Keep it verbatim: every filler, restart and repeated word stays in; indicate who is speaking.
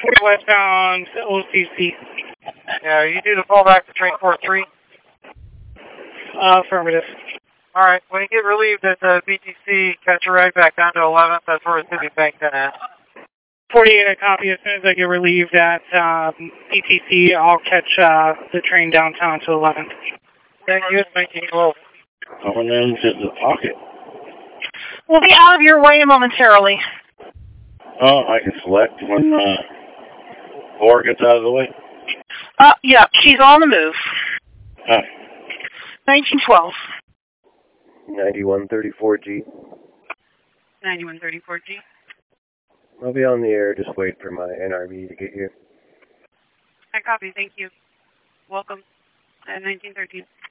Speaker 1: Westbound O C C.
Speaker 2: Yeah, you do the fallback to train four three.
Speaker 1: Uh, affirmative.
Speaker 2: All right, when you get relieved at the B T C, catch a ride back down to eleventh. That's where it's going to be banked in at.
Speaker 1: forty-eight, I copy. As soon as I get relieved at um, B T C, I'll catch uh, the train downtown to eleventh.
Speaker 2: Thank you, nineteen twelve.
Speaker 3: Coming into the pocket.
Speaker 4: We'll be out of your way momentarily.
Speaker 3: Oh, I can select when uh, four gets out of the way.
Speaker 4: Uh, yeah, she's on the move.
Speaker 3: Huh.
Speaker 4: nineteen twelve.
Speaker 5: ninety-one thirty-four G.
Speaker 4: ninety-one thirty-four G.
Speaker 5: I'll be on the air. Just wait for my N R B to get here.
Speaker 4: I copy. Thank you. Welcome at nineteen thirteen.